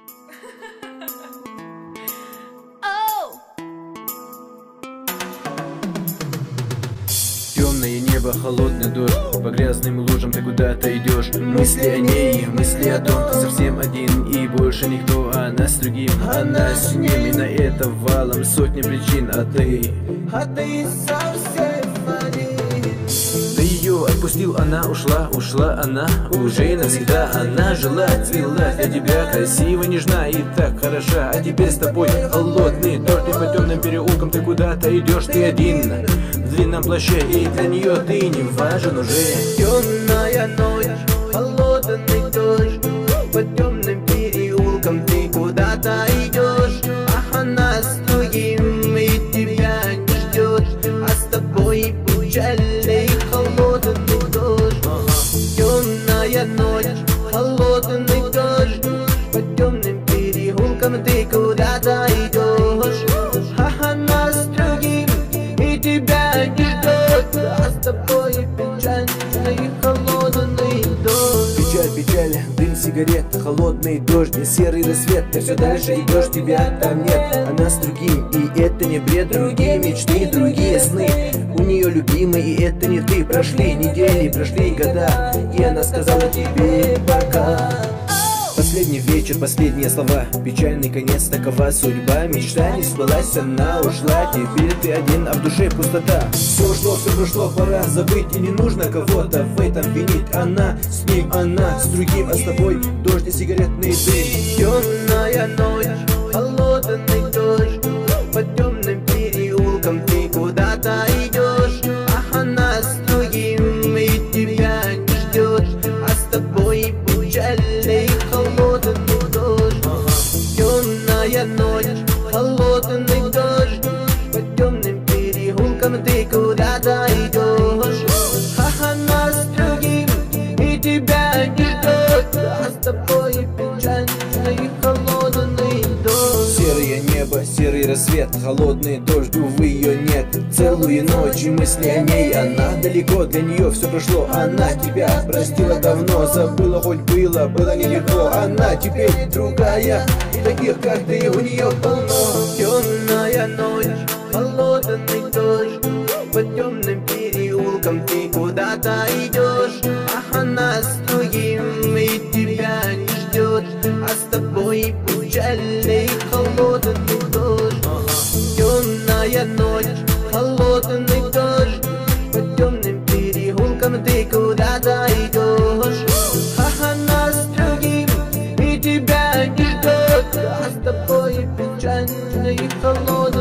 Темное небо, холодный дождь, по грязным лужам ты куда-то идешь. Мысли о ней, мысли о том, ты совсем один и больше никто. Она с другим, она с ним, и на это валом сотни причин. А ты совсем один. Ты ее отпустил, она ушла, ушла она уже навсегда. Она жила, цвела для тебя, красиво, нежна и так хороша. А теперь с тобой холодный дождь, и по темным переулкам ты куда-то идешь, ты один в длинном плаще, и для нее ты не важен уже. Темная ночь, холодный дождь, по темным переулкам ты куда-то идешь, а она с другим и тебя не ждет, а с тобой печальный холодный дождь. Темная ночь, холодный дождь, по темным переулкам ты куда-то идешь, а она с другим и тебя не ждет, а с тобой печальный холодный дождь. Печаль, печаль, дым сигарет, холодный дождь, не серый рассвет. Ты все дальше идешь, тебя там нет. Она с другим, и это не бред. Другие мечты, другие сны. У нее любимый, и это не ты. Прошли недели, прошли года, и она сказала тебе пока. Последний вечер, последние слова, печальный конец, такова судьба. Мечта не сбылась, она ушла. Теперь ты один, а в душе пустота. Все ушло, все прошло, пора забыть. И не нужно кого-то в этом винить. Она с ним, она с другим, а с тобой дождь и сигаретный дым. Темная ночь, холодный дождь, по темным переулкам ты куда-то идешь, а она с другим и тебя не ждет, а с тобой печальный холодный дождь. Темная ночь, холодный дождь, по темным переулкам ты куда-то идешь, а она с другим и тебя не ждет, а с тобой печальный холодный дождь. Серое небо, серый рассвет, холодный дождь, увы, ее нет. Целую ночь и мысли о ней, она далеко, для нее все прошло. Она тебя простила давно, забыла, хоть было нелегко. Она теперь другая, и таких, как ты, у нее полно. Темная ночь, холодный дождь, по темным переулкам ты куда-то идешь, а она с другим и тебя не ждет, а с тобой печальный холодный дождь. Темная ночь, холодный дождь, по темным переулкам ты куда-то идешь, а она с другим и тебя не ждет, а с тобой печальный холодный